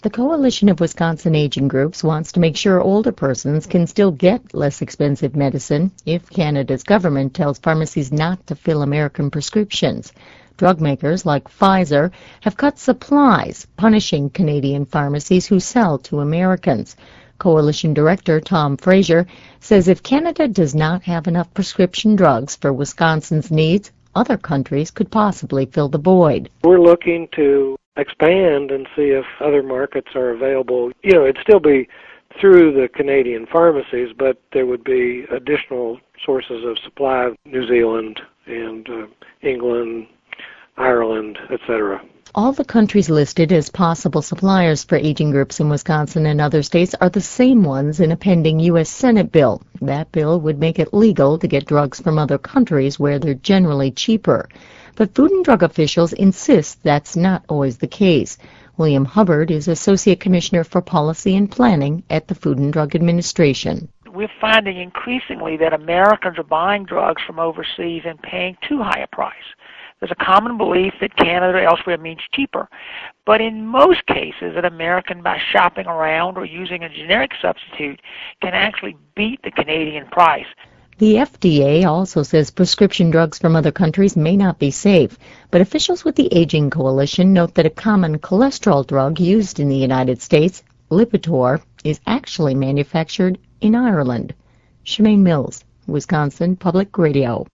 The Coalition of Wisconsin Aging Groups wants to make sure older persons can still get less expensive medicine if Canada's government tells pharmacies not to fill American prescriptions. Drug makers like Pfizer have cut supplies, punishing Canadian pharmacies who sell to Americans. Coalition Director Tom Fraser says if Canada does not have enough prescription drugs for Wisconsin's needs, other countries could possibly fill the void. We're looking to expand and see if other markets are available. It'd still be through the Canadian pharmacies, but there would be additional sources of supply, New Zealand and England, Ireland, etc. All the countries listed as possible suppliers for aging groups in Wisconsin and other states are the same ones in a pending U.S. Senate bill. That bill would make it legal to get drugs from other countries where they're generally cheaper. But Food and Drug officials insist that's not always the case. William Hubbard is Associate Commissioner for Policy and Planning at the Food and Drug Administration. We're finding increasingly that Americans are buying drugs from overseas and paying too high a price. There's a common belief that Canada or elsewhere means cheaper. But in most cases, an American, by shopping around or using a generic substitute, can actually beat the Canadian price. The FDA also says prescription drugs from other countries may not be safe, but officials with the Aging Coalition note that a common cholesterol drug used in the United States, Lipitor, is actually manufactured in Ireland. Shemaine Mills, Wisconsin Public Radio.